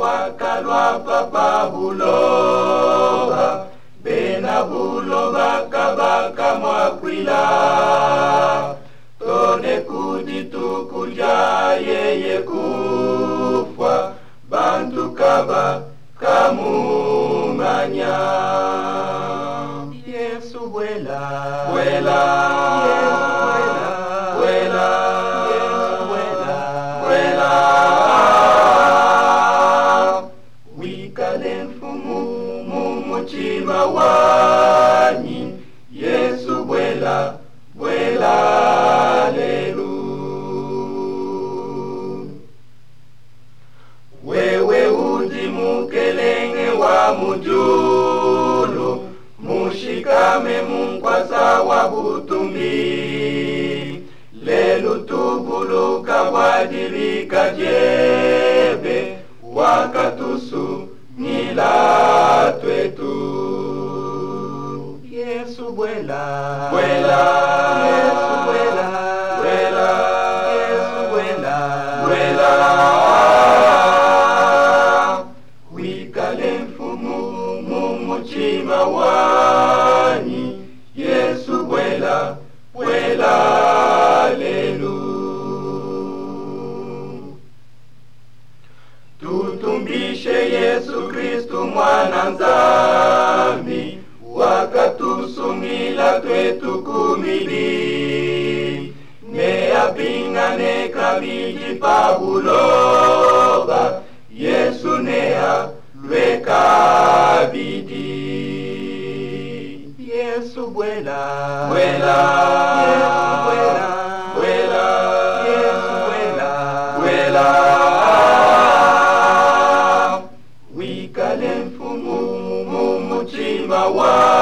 wakalwa papa buloba bena buloba kabaka mwakwila tone kuditukulya yeye kufwa bantu kaba kamumanya Yesu bwela bwela Yesu bwela Yesu bwela bwela wikale mfumu mumuchima wanyi Yesu bwela bwela lelu wewe udi mukelenge wa mujulu mushikame munkwasa wa butumbi lelu tubuluka wadilika jebe wakatusu nila twetu Yesu bwela bwela Yesu bwela bwela Yesu bwela bwela wikale mfumu mumuchima wanyi Yesu bwela bwela lelu tutumbishe Yesu Kristu mwana nzambi wakatusungila twetu kumili neapingane kabili pabuloba Yesu nea lwekabidi Yesu bwela bwela Yesu bwela bwela Yesu bwela bwela wikale mfumu mumuchima wa